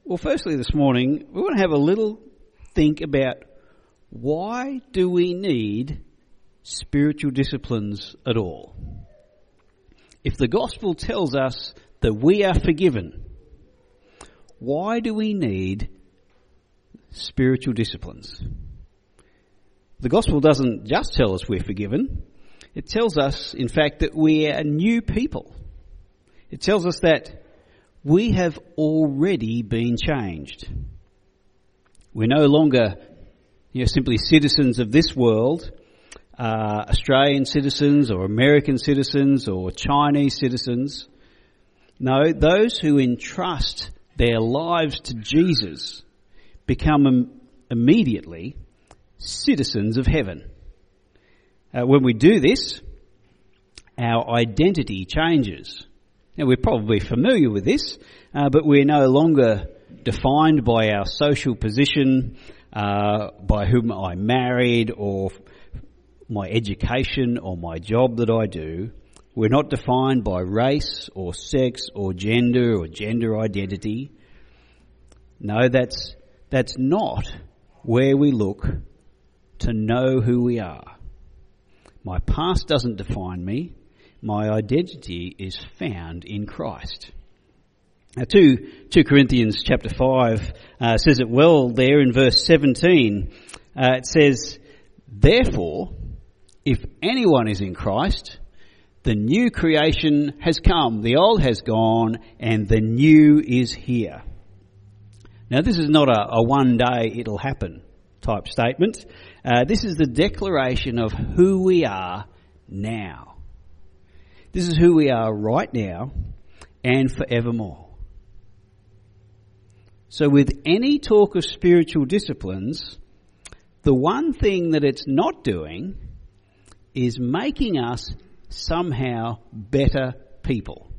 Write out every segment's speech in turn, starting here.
Well, firstly this morning, we want to have a little think about why do we need spiritual disciplines at all? If the gospel tells us that we are forgiven, why do we need spiritual disciplines? The gospel doesn't just tell us we're forgiven. It tells us, in fact, that we are new people. It tells us that we have already been changed. We're no longer simply citizens of this world, Australian citizens or American citizens or Chinese citizens. No, those who entrust their lives to Jesus become immediately citizens of heaven. When we do this, our identity changes. Now, we're probably familiar with this, but we're no longer defined by our social position, by whom I married, or my education, or my job that I do. We're not defined by race, or sex, or gender identity. No, that's not where we look to know who we are. My past doesn't define me. My identity is found in Christ. Now, 2 Corinthians chapter 5 says it well there in verse 17. It says, "Therefore, if anyone is in Christ, the new creation has come, the old has gone, and the new is here." Now, this is not a one day it'll happen type statement. This is the declaration of who we are now. This is who we are right now and forevermore. So with any talk of spiritual disciplines, the one thing that it's not doing is making us somehow better people.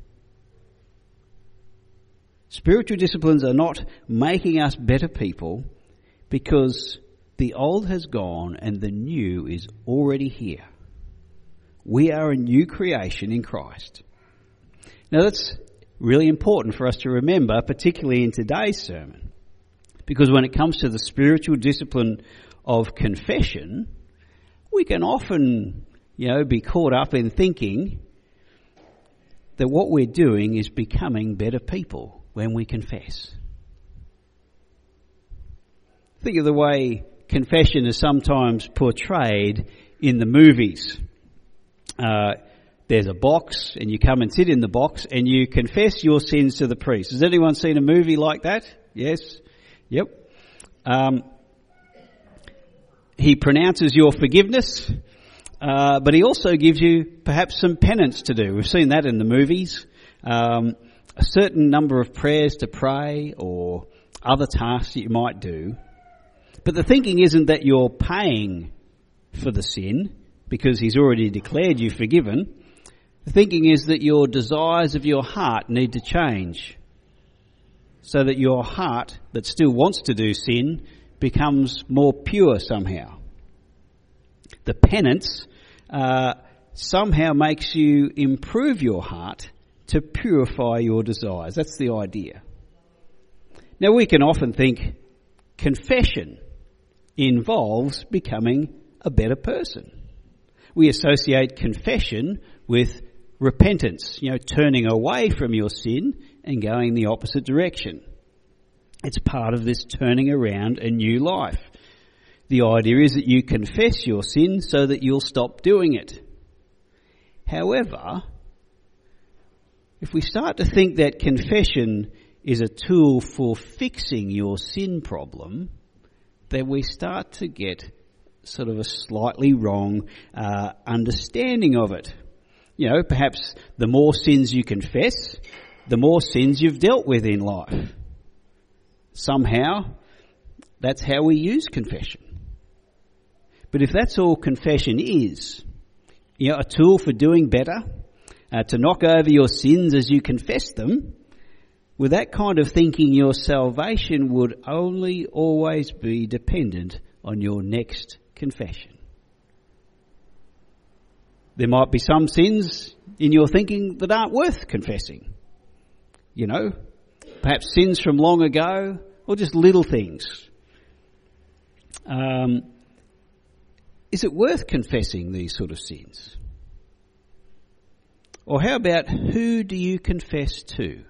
Spiritual disciplines are not making us better people because the old has gone and the new is already here. We are a new creation in Christ. Now that's really important for us to remember, particularly in today's sermon, because when it comes to the spiritual discipline of confession, we can often, be caught up in thinking that what we're doing is becoming better people when we confess. Think of the way confession is sometimes portrayed in the movies. There's a box and you come and sit in the box and you confess your sins to the priest. Has anyone seen a movie like that? Yes? Yep. He pronounces your forgiveness, but he also gives you perhaps some penance to do. We've seen that in the movies. A certain number of prayers to pray or other tasks that you might do. But the thinking isn't that you're paying for the sin because he's already declared you forgiven. The thinking is that your desires of your heart need to change so that your heart that still wants to do sin becomes more pure somehow. The penance somehow makes you improve your heart to purify your desires. That's the idea. Now, we can often think confession involves becoming a better person. We associate confession with repentance, turning away from your sin and going the opposite direction. It's part of this turning around a new life. The idea is that you confess your sin so that you'll stop doing it. However, if we start to think that confession is a tool for fixing your sin problem, then we start to get sort of a slightly wrong understanding of it. Perhaps the more sins you confess, the more sins you've dealt with in life. Somehow, that's how we use confession. But if that's all confession is, a tool for doing better, to knock over your sins as you confess them, with that kind of thinking, your salvation would only always be dependent on your next confession. There might be some sins in your thinking that aren't worth confessing. perhaps sins from long ago, or just little things. Is it worth confessing these sort of sins? Or how about, who do you confess to?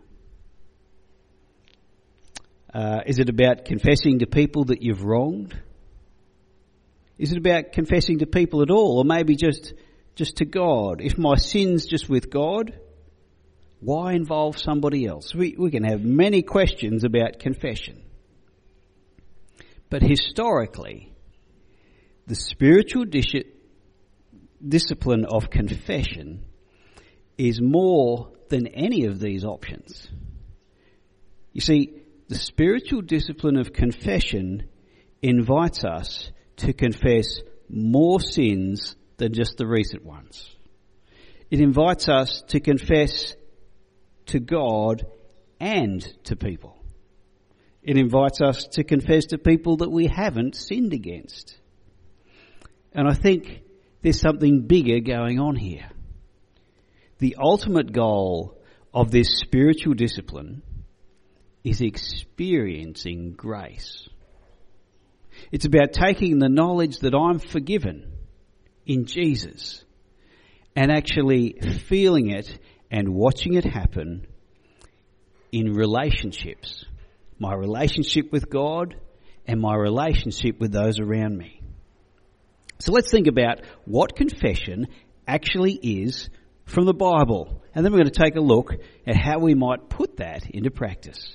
Is it about confessing to people that you've wronged? Is it about confessing to people at all, or maybe just to God? If my sin's just with God, why involve somebody else? We can have many questions about confession. But historically, the spiritual discipline of confession is more than any of these options. You see, the spiritual discipline of confession invites us to confess more sins than just the recent ones. It invites us to confess to God and to people. It invites us to confess to people that we haven't sinned against. And I think there's something bigger going on here. The ultimate goal of this spiritual discipline is experiencing grace. It's about taking the knowledge that I'm forgiven in Jesus and actually feeling it and watching it happen in relationships. My relationship with God and my relationship with those around me. So let's think about what confession actually is from the Bible. And then we're going to take a look at how we might put that into practice.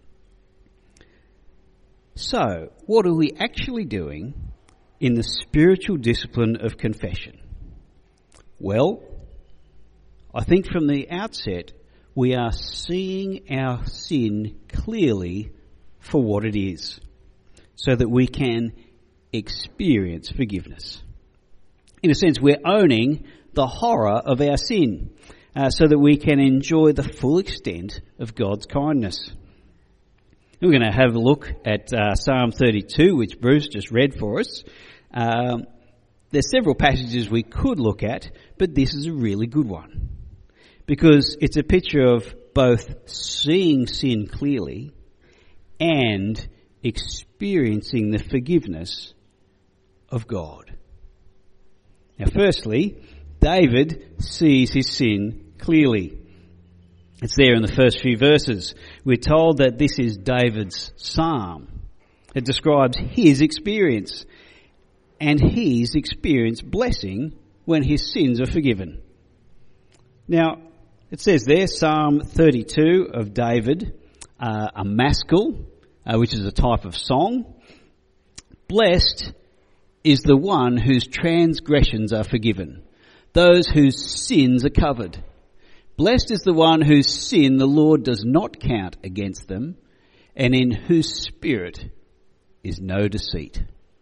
So, what are we actually doing in the spiritual discipline of confession? Well, I think from the outset, we are seeing our sin clearly for what it is, so that we can experience forgiveness. In a sense, we're owning the horror of our sin, so that we can enjoy the full extent of God's kindness. We're going to have a look at Psalm 32, which Bruce just read for us. There's several passages we could look at, but this is a really good one, because it's a picture of both seeing sin clearly and experiencing the forgiveness of God. Now, firstly, David sees his sin clearly. It's there in the first few verses. We're told that this is David's psalm. It describes his experience, and he's experienced blessing when his sins are forgiven. Now, it says there, Psalm 32 of David, a maskil, which is a type of song. Blessed is the one whose transgressions are forgiven, those whose sins are covered. Blessed is the one whose sin the Lord does not count against them, and in whose spirit is no deceit.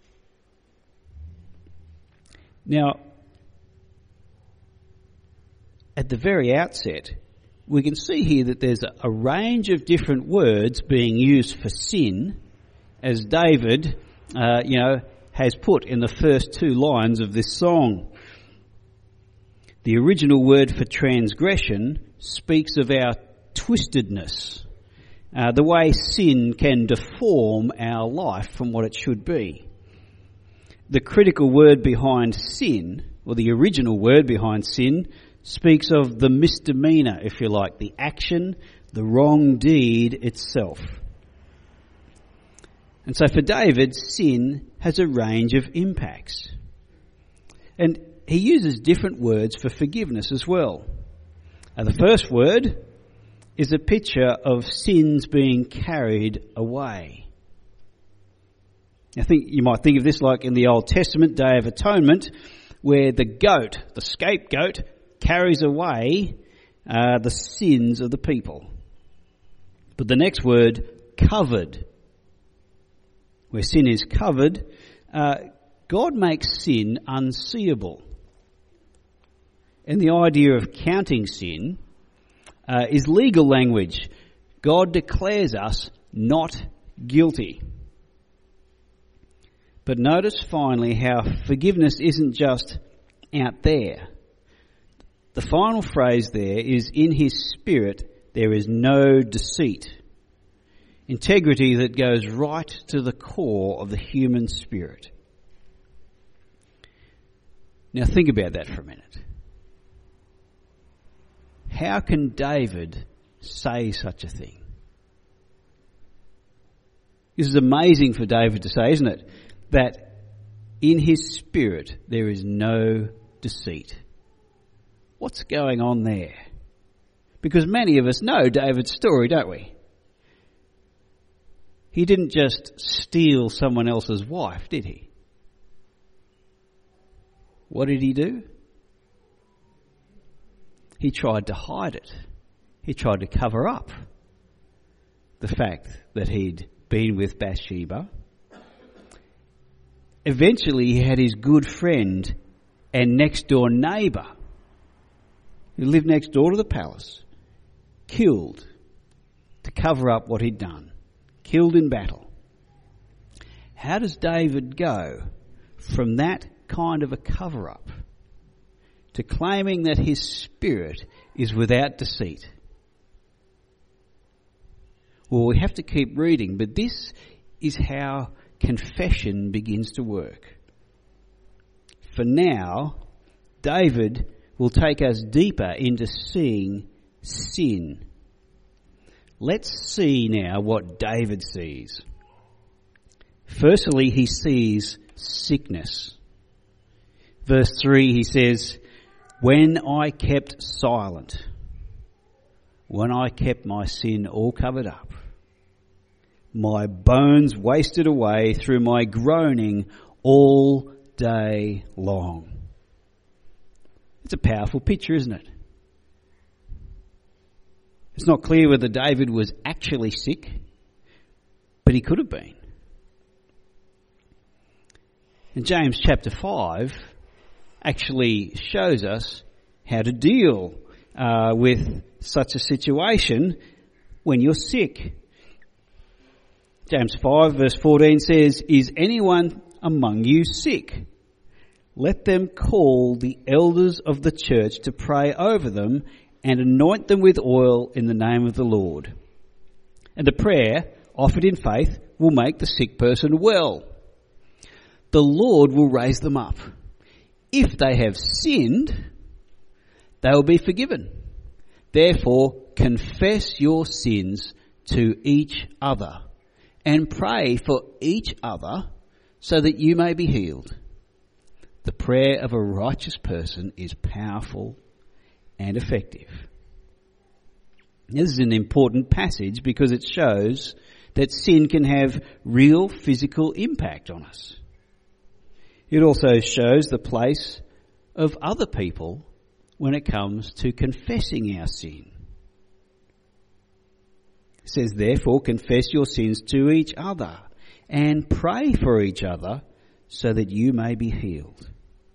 Now, at the very outset, we can see here that there's a range of different words being used for sin, as David, has put in the first two lines of this song. The original word for transgression speaks of our twistedness, the way sin can deform our life from what it should be. The critical word behind sin, or the original word behind sin, speaks of the misdemeanor, if you like, the action, the wrong deed itself. And so for David, sin has a range of impacts. And he uses different words for forgiveness as well. And the first word is a picture of sins being carried away. I think you might think of this like in the Old Testament Day of Atonement, where the goat, the scapegoat, carries away the sins of the people. But the next word, covered, where sin is covered, God makes sin unseeable. And the idea of counting sin is legal language. God declares us not guilty. But notice finally how forgiveness isn't just out there. The final phrase there is, in his spirit there is no deceit. integrity that goes right to the core of the human spirit. Now think about that for a minute. How can David say such a thing? This is amazing for David to say, isn't it? That in his spirit there is no deceit. What's going on there? Because many of us know David's story, don't we? He didn't just steal someone else's wife, did he? What did he do? He tried to hide it. He tried to cover up the fact that he'd been with Bathsheba. Eventually he had his good friend and next door neighbour, who lived next door to the palace, killed to cover up what he'd done. Killed in battle. How does David go from that kind of a cover-up to claiming that his spirit is without deceit? Well, we have to keep reading, but this is how confession begins to work. For now, David will take us deeper into seeing sin. Let's see now what David sees. Firstly, he sees sickness. Verse 3, he says, "When I kept silent, when I kept my sin all covered up, my bones wasted away through my groaning all day long." It's a powerful picture, isn't it? It's not clear whether David was actually sick, but he could have been. And James chapter 5 actually shows us how to deal with such a situation when you're sick. James 5 verse 14 says, "Is anyone among you sick? Let them call the elders of the church to pray over them and anoint them with oil in the name of the Lord. And the prayer offered in faith will make the sick person well. The Lord will raise them up. If they have sinned, they will be forgiven. Therefore, confess your sins to each other and pray for each other so that you may be healed. The prayer of a righteous person is powerful and effective." This is an important passage because it shows that sin can have real physical impact on us. It also shows the place of other people when it comes to confessing our sin. It says, "Therefore, confess your sins to each other and pray for each other so that you may be healed."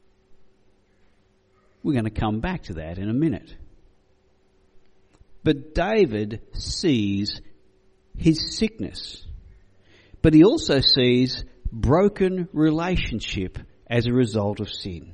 We're going to come back to that in a minute. But David sees his sickness, but he also sees broken relationship as a result of sin.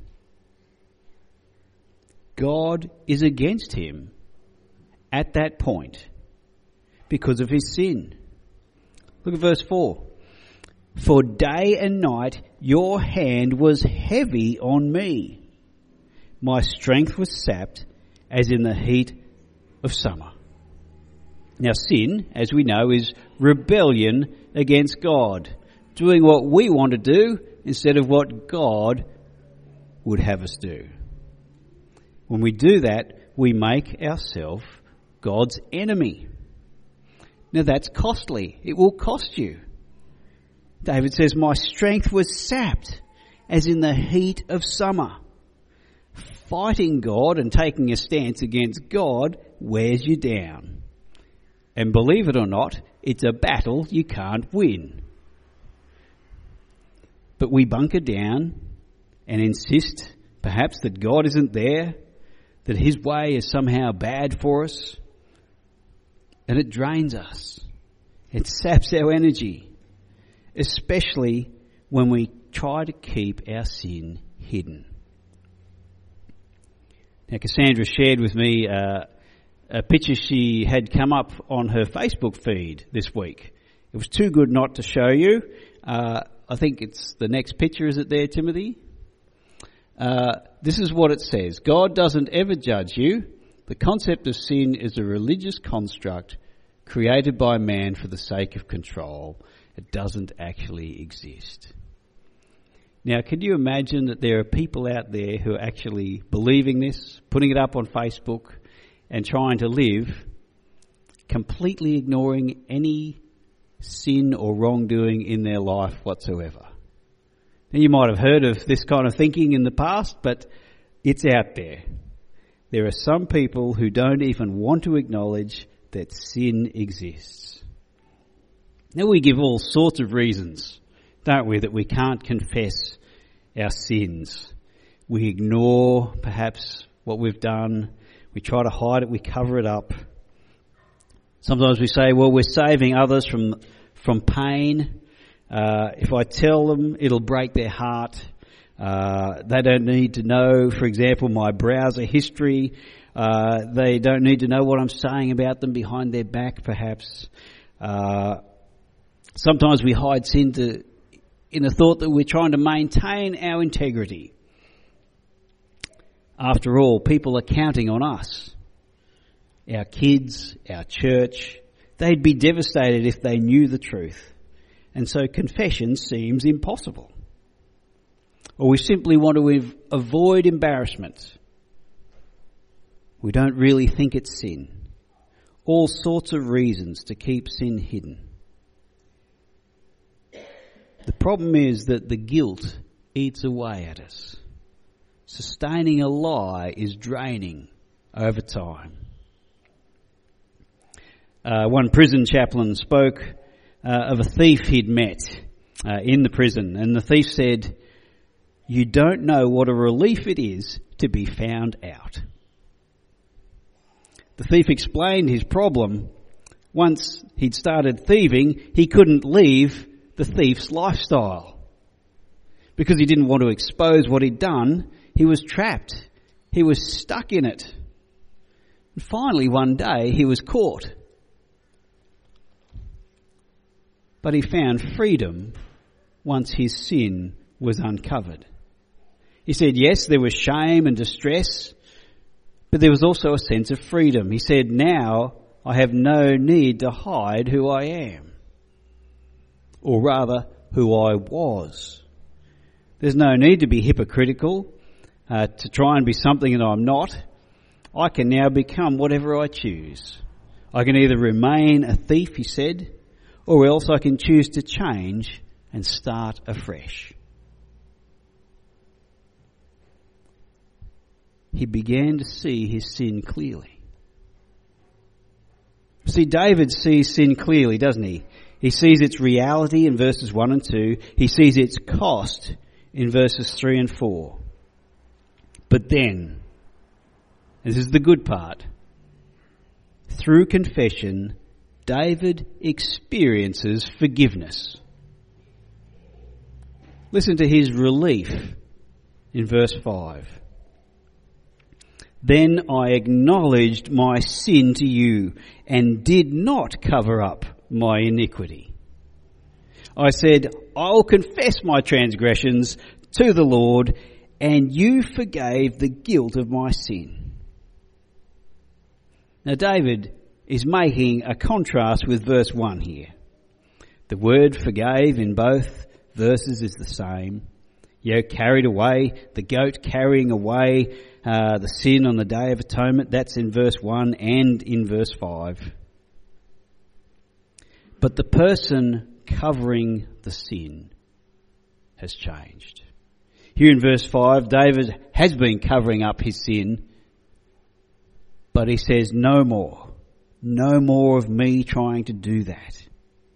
God is against him at that point because of his sin. Look at verse 4. "For day and night your hand was heavy on me. My strength was sapped as in the heat of summer." Now sin, as we know, is rebellion against God, doing what we want to do instead of what God would have us do. When we do that, we make ourselves God's enemy. Now that's costly. It will cost you. David says, "My strength was sapped as in the heat of summer." Fighting God and taking a stance against God wears you down. And believe it or not, it's a battle you can't win. But we bunker down and insist perhaps that God isn't there, that his way is somehow bad for us, and it drains us. It saps our energy, especially when we try to keep our sin hidden. Now, Cassandra shared with me a picture she had come up on her Facebook feed this week. It was too good not to show you. I think it's the next picture. Is it there, Timothy? This is what it says. God doesn't ever judge you. The concept of sin is a religious construct created by man for the sake of control. It doesn't actually exist. Now, can you imagine that there are people out there who are actually believing this, putting it up on Facebook and trying to live, completely ignoring any sin or wrongdoing in their life whatsoever? Now, you might have heard of this kind of thinking in the past, but it's out there. There are some people who don't even want to acknowledge that sin exists. Now, we give all sorts of reasons, don't we, that we can't confess our sins. We ignore perhaps what we've done. We try to hide it. We cover it up. Sometimes we say, well, we're saving others from pain. If I tell them, it'll break their heart. They don't need to know, for example, my browser history. They don't need to know what I'm saying about them behind their back, perhaps. Sometimes we hide sin in the thought that we're trying to maintain our integrity. After all, people are counting on us. Our kids, our church, they'd be devastated if they knew the truth. And so confession seems impossible. Or we simply want to avoid embarrassment. We don't really think it's sin. All sorts of reasons to keep sin hidden. The problem is that the guilt eats away at us. Sustaining a lie is draining over time. One prison chaplain spoke of a thief he'd met in the prison, and the thief said, "You don't know what a relief it is to be found out." The thief explained his problem. Once he'd started thieving, he couldn't leave the thief's lifestyle. Because he didn't want to expose what he'd done, he was trapped. He was stuck in it. And finally, one day, he was caught. But he found freedom once his sin was uncovered. He said, yes, there was shame and distress, but there was also a sense of freedom. He said, now I have no need to hide who I am. Or rather, who I was. There's no need to be hypocritical, to try and be something that I'm not. I can now become whatever I choose. I can either remain a thief, he said, or else I can choose to change and start afresh. He began to see his sin clearly. See, David sees sin clearly, doesn't he? He sees its reality in verses 1 and 2. He sees its cost in verses 3 and 4. But then, this is the good part, through confession, David experiences forgiveness. Listen to his relief in verse 5. Then I acknowledged my sin to you and did not cover up my iniquity. I said, I'll confess my transgressions to the Lord, and you forgave the guilt of my sin. Now David is making a contrast with verse 1 here. The word forgave in both verses is the same. Carried away, the goat carrying away the sin on the Day of Atonement. That's in verse 1 and in verse 5. But the person covering the sin has changed. Here in verse 5, David has been covering up his sin, but he says, no more. No more of me trying to do that.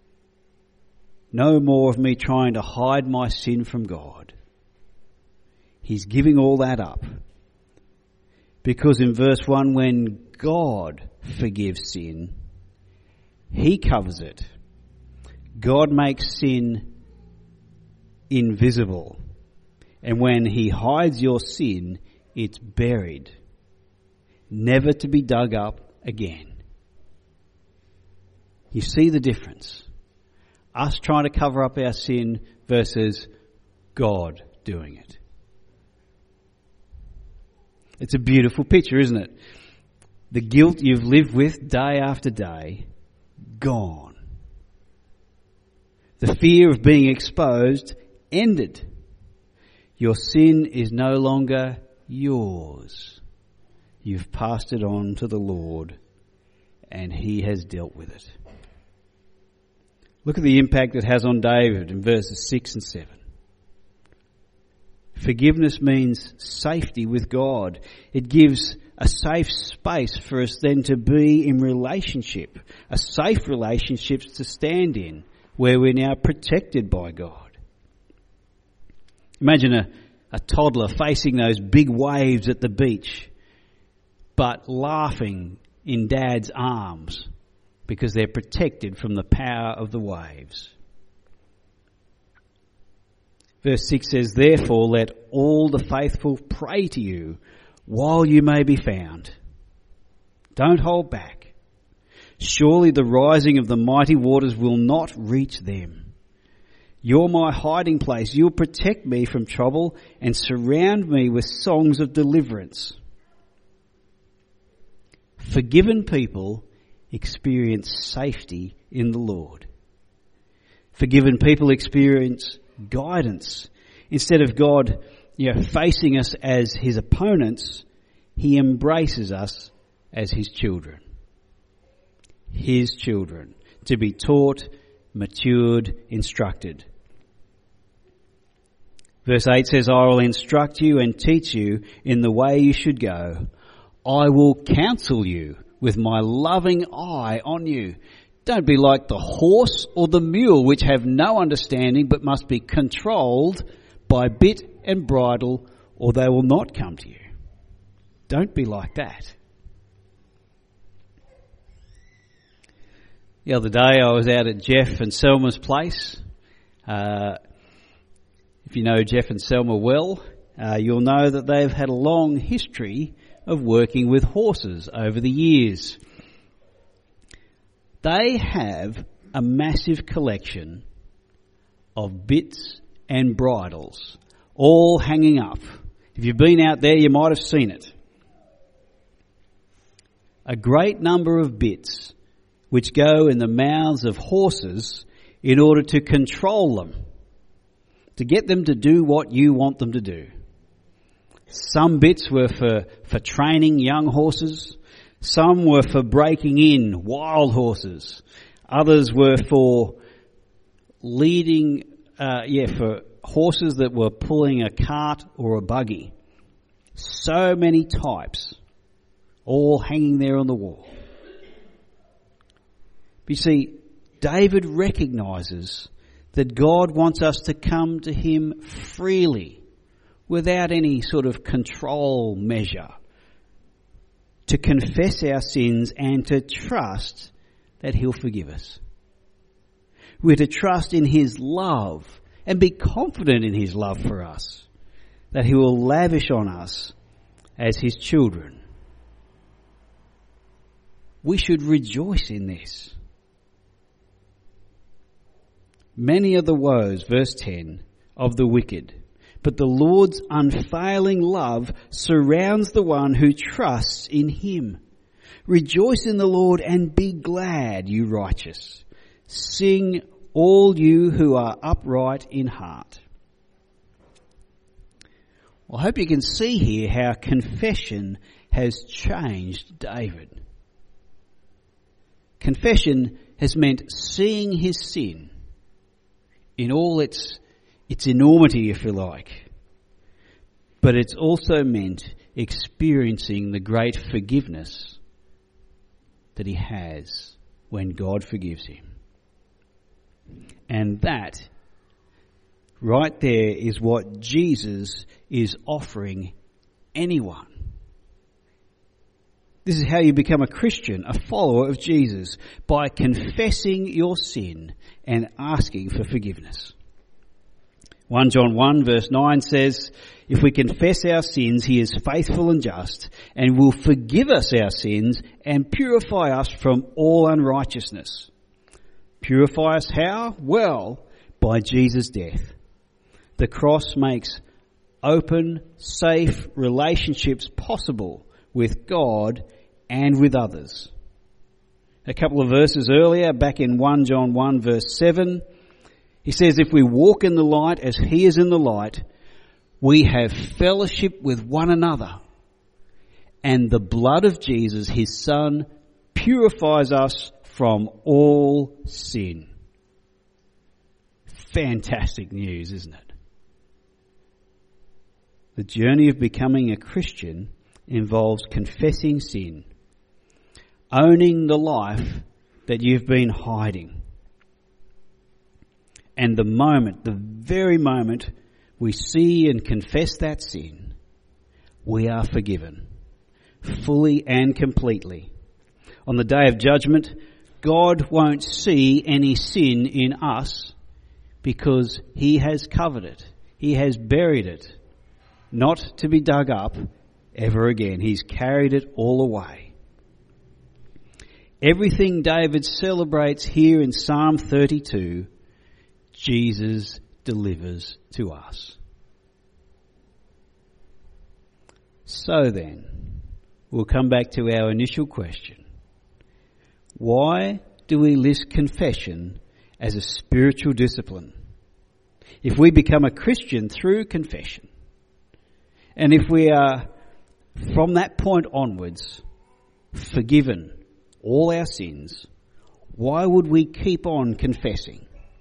No more of me trying to hide my sin from God. He's giving all that up. Because in verse 1, when God forgives sin, he covers it. God makes sin invisible. And when he hides your sin, it's buried, never to be dug up again. You see the difference? us trying to cover up our sin versus God doing it. It's a beautiful picture, isn't it? The guilt you've lived with day after day, gone. The fear of being exposed, ended. Your sin is no longer yours. You've passed it on to the Lord, and He has dealt with it. Look at the impact it has on David in verses 6 and 7. Forgiveness means safety with God. It gives a safe space for us then to be in relationship, a safe relationship to stand in, where we're now protected by God. Imagine a toddler facing those big waves at the beach, but laughing in Dad's arms because they're protected from the power of the waves. Verse 6 says, "Therefore let all the faithful pray to you while you may be found. Don't hold back. Surely the rising of the mighty waters will not reach them. You're my hiding place. You'll protect me from trouble and surround me with songs of deliverance." Forgiven people experience safety in the Lord. Forgiven people experience guidance. Instead of God, facing us as His opponents, He embraces us as His children. His children, to be taught, matured, instructed. Verse 8 says, "I will instruct you and teach you in the way you should go. I will counsel you with my loving eye on you. Don't be like the horse or the mule, which have no understanding but must be controlled by bit and bridle, or they will not come to you." Don't be like that. The other day I was out at Jeff and Selma's place. If you know Jeff and Selma well, you'll know that they've had a long history of working with horses over the years. They have a massive collection of bits and bridles, all hanging up. If you've been out there, you might have seen it. A great number of bits which go in the mouths of horses in order to control them, to get them to do what you want them to do. Some bits were for training young horses. Some were for breaking in wild horses. Others were for leading, for horses that were pulling a cart or a buggy. So many types, all hanging there on the wall. But you see, David recognises that God wants us to come to Him freely, without any sort of control measure, to confess our sins and to trust that He'll forgive us. We're to trust in His love and be confident in His love for us, that He will lavish on us as His children. We should rejoice in this. Many are the woes, verse 10, of the wicked, but the Lord's unfailing love surrounds the one who trusts in Him. Rejoice in the Lord and be glad, you righteous. Sing, all you who are upright in heart. Well, I hope you can see here how confession has changed David. Confession has meant seeing his sin in all its enormity, if you like. But it's also meant experiencing the great forgiveness that he has when God forgives him. And that, right there, is what Jesus is offering anyone. This is how you become a Christian, a follower of Jesus, by confessing your sin and asking for forgiveness. 1 John 1 verse 9 says, if we confess our sins, he is faithful and just and will forgive us our sins and purify us from all unrighteousness. Purify us how? Well, by Jesus' death. The cross makes open, safe relationships possible with God and with others. A couple of verses earlier, back in 1 John 1 verse 7, he says, if we walk in the light as he is in the light, we have fellowship with one another. And the blood of Jesus, his Son, purifies us from all sin. Fantastic news, isn't it? The journey of becoming a Christian involves confessing sin, owning the life that you've been hiding. And the very moment we see and confess that sin, we are forgiven, fully and completely. On the day of judgment, God won't see any sin in us because he has covered it. He has buried it, not to be dug up ever again. He's carried it all away. Everything David celebrates here in Psalm 32, Jesus delivers to us. So then, we'll come back to our initial question. Why do we list confession as a spiritual discipline? If we become a Christian through confession, and if we are from that point onwards forgiven all our sins, why would we keep on confessing?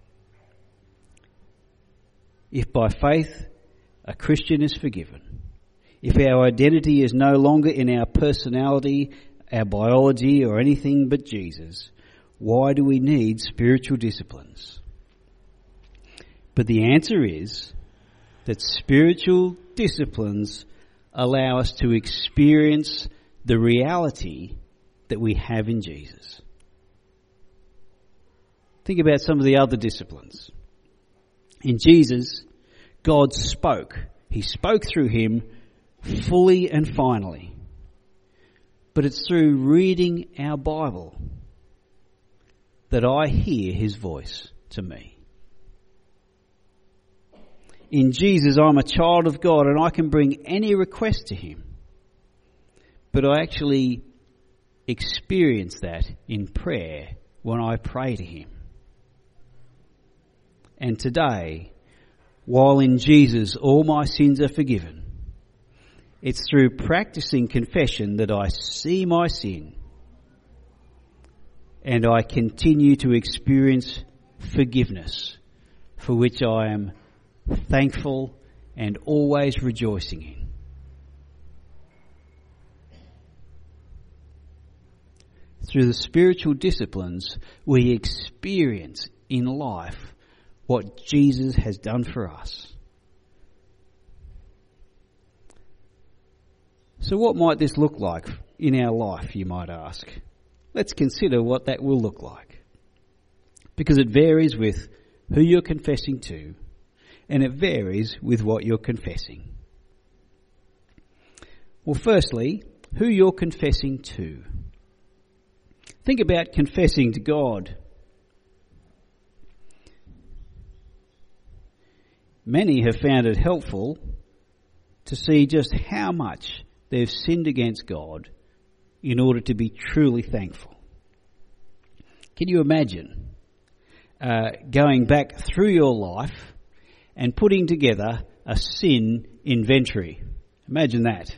If by faith a Christian is forgiven, if our identity is no longer in our personality, our biology or anything but Jesus, why do we need spiritual disciplines? But the answer is that spiritual disciplines allow us to experience the reality that we have in Jesus. Think about some of the other disciplines. In Jesus, God spoke. He spoke through him fully and finally. But it's through reading our Bible that I hear his voice to me. In Jesus, I'm a child of God and I can bring any request to him. But I actually experience that in prayer when I pray to him. And today, while in Jesus all my sins are forgiven, it's through practicing confession that I see my sin and I continue to experience forgiveness, for which I am thankful and always rejoicing in. Through the spiritual disciplines, we experience in life what Jesus has done for us. So what might this look like in our life, you might ask? Let's consider what that will look like. Because it varies with who you're confessing to, and it varies with what you're confessing. Well, firstly, who you're confessing to. Think about confessing to God. Many have found it helpful to see just how much they've sinned against God in order to be truly thankful. Can you imagine going back through your life and putting together a sin inventory? Imagine that.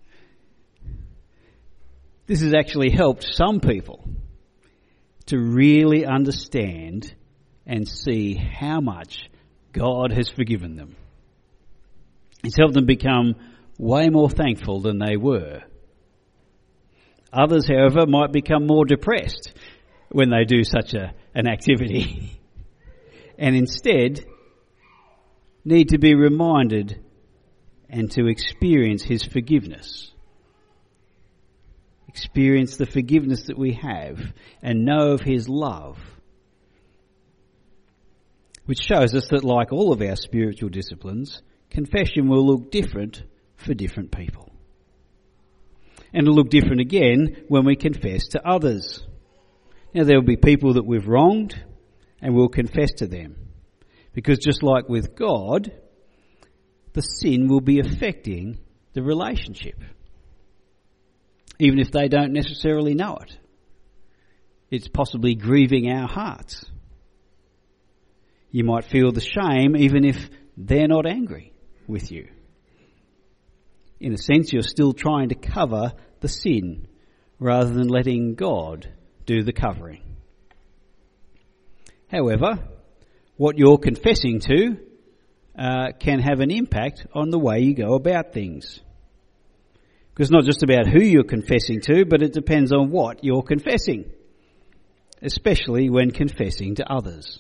This has actually helped some people to really understand and see how much God has forgiven them. It's helped them become way more thankful than they were. Others, however, might become more depressed when they do such an activity and instead need to be reminded and to experience his forgiveness. Experience the forgiveness that we have and know of his love, which shows us that, like all of our spiritual disciplines, confession will look different for different people. And it'll look different again when we confess to others. Now, there will be people that we've wronged, and we'll confess to them. Because just like with God, the sin will be affecting the relationship, even if they don't necessarily know it. It's possibly grieving our hearts. You might feel the shame even if they're not angry with you. In a sense, you're still trying to cover the sin rather than letting God do the covering. However, what you're confessing to can have an impact on the way you go about things. Because it's not just about who you're confessing to, but it depends on what you're confessing, especially when confessing to others.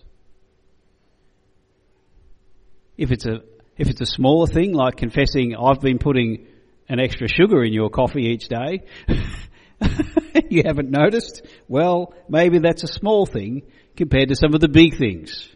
If it's a smaller thing, like confessing, I've been putting an extra sugar in your coffee each day, you haven't noticed, well, maybe that's a small thing compared to some of the big things.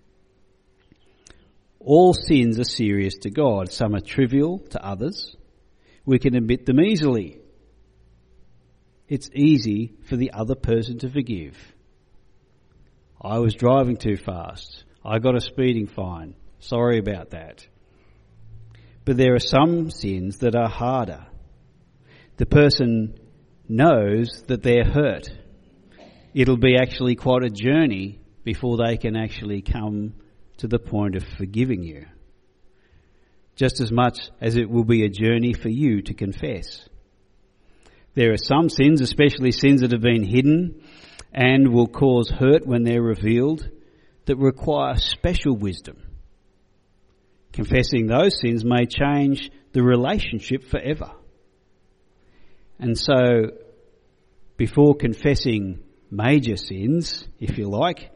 All sins are serious to God. Some are trivial to others. We can admit them easily. It's easy for the other person to forgive. I was driving too fast. I got a speeding fine. Sorry about that. But there are some sins that are harder. The person knows that they're hurt. It'll be actually quite a journey before they can actually come to the point of forgiving you. Just as much as it will be a journey for you to confess. There are some sins, especially sins that have been hidden and will cause hurt when they're revealed, that require special wisdom. Confessing those sins may change the relationship forever. And so, before confessing major sins, if you like,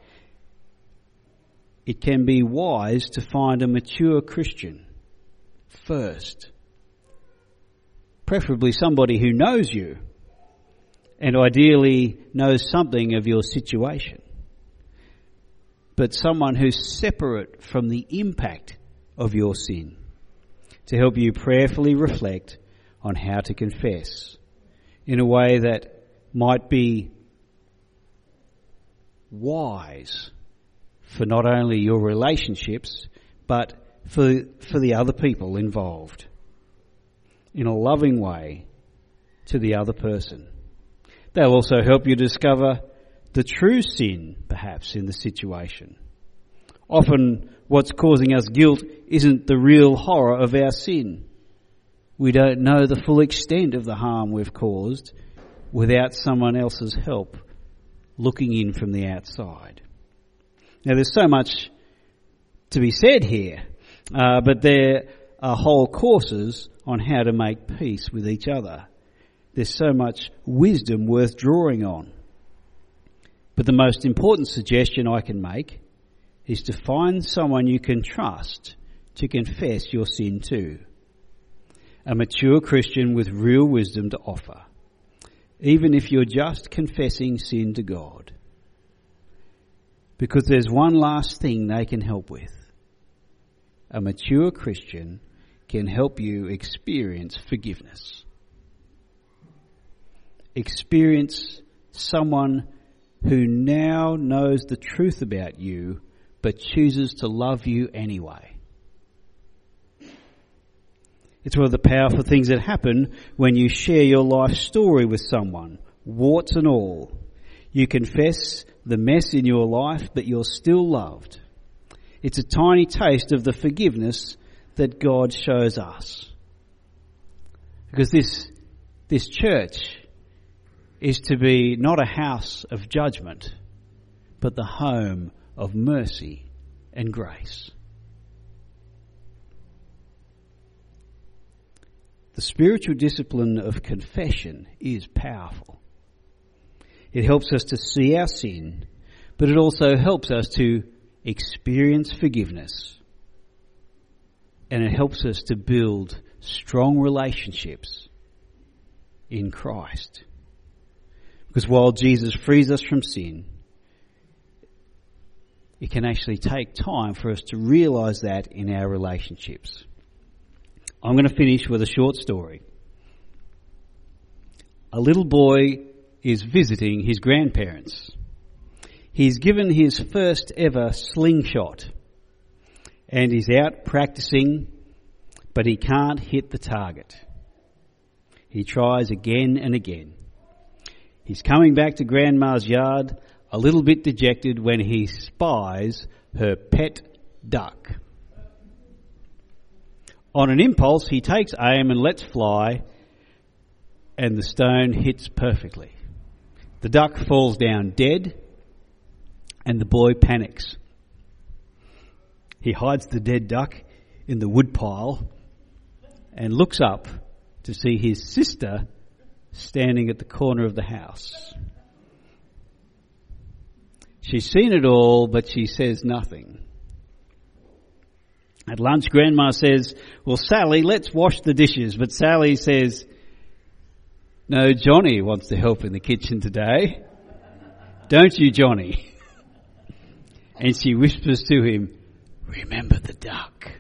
it can be wise to find a mature Christian first. Preferably somebody who knows you and ideally knows something of your situation. But someone who's separate from the impact of your sin, to help you prayerfully reflect on how to confess in a way that might be wise for not only your relationships, but for the other people involved, in a loving way to the other person. They'll also help you discover the true sin, perhaps, in the situation. Often what's causing us guilt isn't the real horror of our sin. We don't know the full extent of the harm we've caused without someone else's help looking in from the outside. Now, there's so much to be said here, but there are whole courses on how to make peace with each other. There's so much wisdom worth drawing on. But the most important suggestion I can make is to find someone you can trust to confess your sin to. A mature Christian with real wisdom to offer, even if you're just confessing sin to God. Because there's one last thing they can help with. A mature Christian can help you experience forgiveness. Experience someone who now knows the truth about you but chooses to love you anyway. It's one of the powerful things that happen when you share your life story with someone, warts and all. You confess the mess in your life, but you're still loved. It's a tiny taste of the forgiveness that God shows us. Because this church is to be not a house of judgment, but the home of mercy and grace. The spiritual discipline of confession is powerful. It helps us to see our sin, but it also helps us to experience forgiveness. And it helps us to build strong relationships in Christ. Because while Jesus frees us from sin, it can actually take time for us to realise that in our relationships. I'm going to finish with a short story. A little boy is visiting his grandparents. He's given his first ever slingshot and he's out practicing, but he can't hit the target. He tries again and again. He's coming back to Grandma's yard a little bit dejected when he spies her pet duck. On an impulse, he takes aim and lets fly, and the stone hits perfectly. The duck falls down dead, and the boy panics. He hides the dead duck in the woodpile and looks up to see his sister standing at the corner of the house. She's seen it all, but she says nothing. At lunch, Grandma says, "Well, Sally, let's wash the dishes." But Sally says, "No, Johnny wants to help in the kitchen today. Don't you, Johnny?" And she whispers to him, "Remember the duck."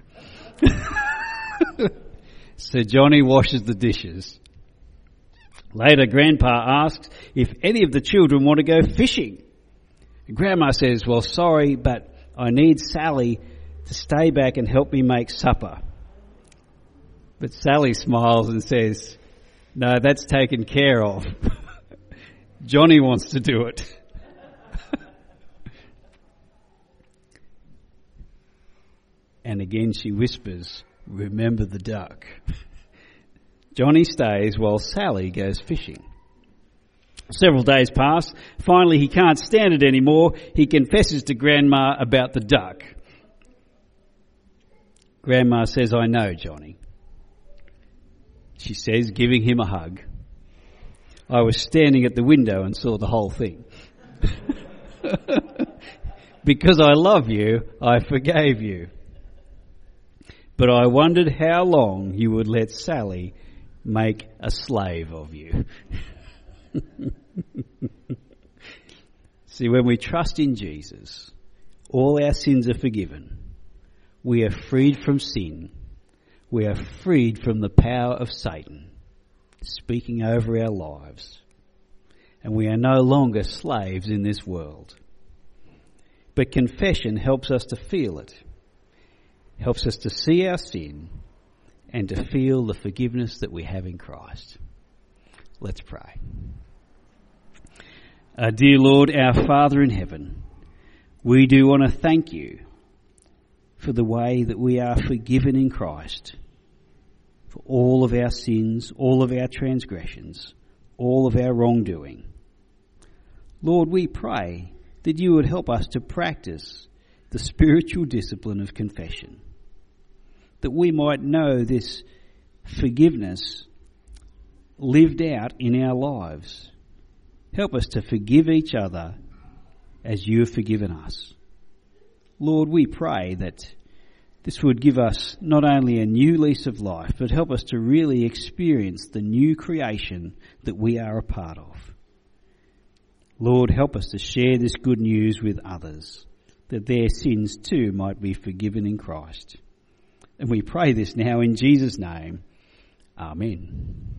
So Johnny washes the dishes. Later, Grandpa asks if any of the children want to go fishing. And Grandma says, "Well, sorry, but I need Sally to stay back and help me make supper." But Sally smiles and says, "No, that's taken care of. Johnny wants to do it." And again she whispers, "Remember the duck." Johnny stays while Sally goes fishing. Several days pass. Finally, he can't stand it anymore. He confesses to Grandma about the duck. Grandma says, "I know, Johnny." She says, giving him a hug. "I was standing at the window and saw the whole thing. Because I love you, I forgave you. But I wondered how long you would let Sally make a slave of you." See, when we trust in Jesus, all our sins are forgiven. We are freed from sin. We are freed from the power of Satan speaking over our lives. And we are no longer slaves in this world. But confession helps us to feel it. Helps us to see our sin and to feel the forgiveness that we have in Christ. Let's pray. Dear Lord, our Father in heaven, we do want to thank you for the way that we are forgiven in Christ, for all of our sins, all of our transgressions, all of our wrongdoing. Lord, we pray that you would help us to practice the spiritual discipline of confession, that we might know this forgiveness lived out in our lives. Help us to forgive each other as you have forgiven us. Lord, we pray that this would give us not only a new lease of life, but help us to really experience the new creation that we are a part of. Lord, help us to share this good news with others, that their sins too might be forgiven in Christ. And we pray this now in Jesus' name. Amen.